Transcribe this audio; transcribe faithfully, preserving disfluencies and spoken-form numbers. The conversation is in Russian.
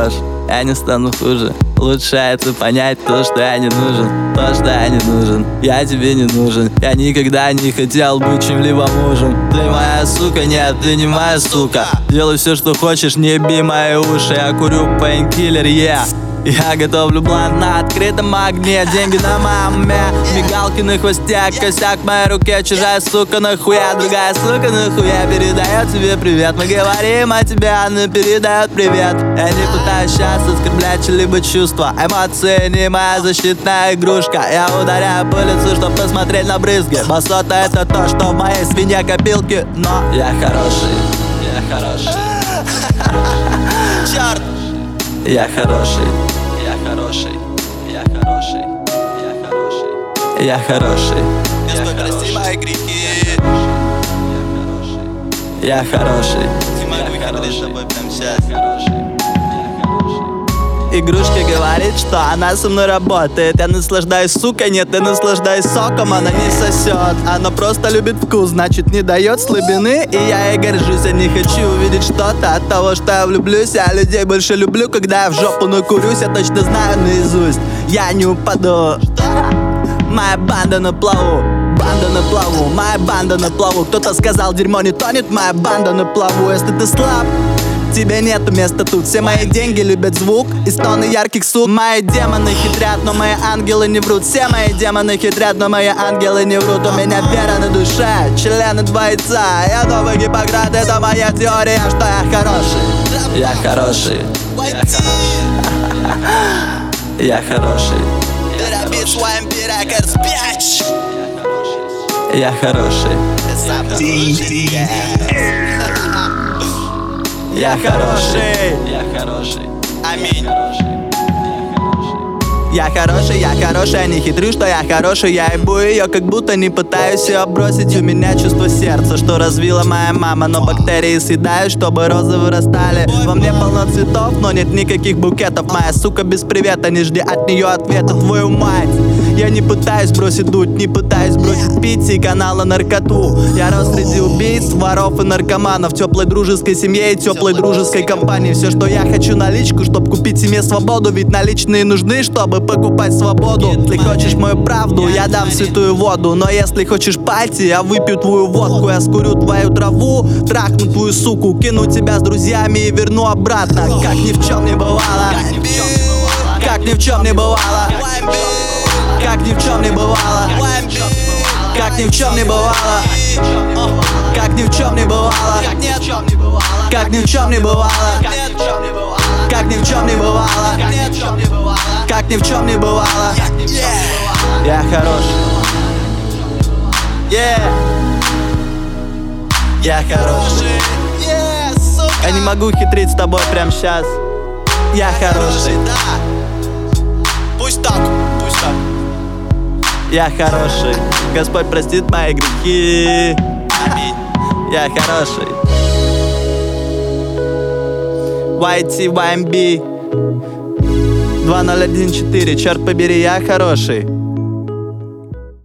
хорош, я не стану хуже. Лучше это понять то, что я не нужен, то, что я не нужен, я тебе не нужен. Я никогда не хотел быть чьим-либо мужем. Ты моя сука, нет, ты не моя сука. Делай все, что хочешь, не еби мои уши. Я курю пейнкиллер, yeah. Я готовлю блант на открытом огне. Деньги на маме, мигалки на хвосте, косяк в моей руке. Чужая сука нахуя, другая сука нахуя передает тебе привет. Мы говорим о тебе, она передает привет. Я не пытаюсь сейчас оскорблять чьи-либо чувства. Эмоции не моя защитная игрушка. Я ударяю по лицу, чтоб посмотреть на брызги. Басота это то, что в моей свинье копилки. Но я хороший, я хороший. Черт! Я хороший, я хороший, я хороший, я хороший, я хороший. Господь, прости мои грехи. Я хороший. Не могу их говорить с тобой прямо сейчас. Игрушка говорит, что она со мной работает. Я наслаждаюсь, сука, нет, я наслаждаюсь соком. Она не сосет, она просто любит вкус, значит не дает слабины. И я ей горжусь, я не хочу увидеть что-то от того, что я влюблюсь. Я людей больше люблю, когда я в жопу накурюсь. Я точно знаю наизусть, я не упаду. Моя банда на плаву, банда на плаву, моя банда на плаву. Кто-то сказал, дерьмо не тонет, моя банда на плаву. Если ты слаб, тебе нету места тут. Все мои деньги любят звук и стоны ярких сук. Мои демоны хитрят, но мои ангелы не врут. Все мои демоны хитрят, но мои ангелы не врут. У меня вера на душе, члены два яйца. Я новый Гиппократ, это моя теория, что я хороший. Я хороший. Я хороший. Я хороший. Я хороший, я хороший. Аминь. Я хороший, я хороший, я не хитрю, что я хороший. Я ебу ее, как будто не пытаюсь ее бросить. У меня чувство сердца, что развила моя мама. Но бактерии съедают, чтобы розы вырастали. Во мне полно цветов, но нет никаких букетов. Моя сука без привета, не жди от нее ответа. Твою мать, я не пытаюсь бросить дуть, не пытаюсь бросить пить и канала наркоту. Я рос среди убийц, воров и наркоманов. Теплой дружеской семье и теплой дружеской компании. Все, что я хочу, наличку, чтоб купить себе свободу. Ведь наличные нужны, чтобы покупать свободу. Если хочешь мою правду, я дам святую воду. Но если хочешь пати, я выпью твою водку. Я скурю твою траву, трахну твою суку, кину тебя с друзьями и верну обратно. Как ни в чем не бывало. Как ни в чем не бывало. Как ни в чем не бывало. Как ни в чем не бывало. Как ни в чем не бывало. Как ни в чем не бывало. Как ни в чем не бывало. Как ни в чем не бывало. Я хороший. Yeah. Я хороший. Я не могу хитрить с тобой прямо сейчас. Я хороший. Пусть так, пусть так. Я хороший. Господь простит мои грехи. Аминь. Я хороший. вай ти вай эм би два ноль один четыре. Черт побери, я хороший.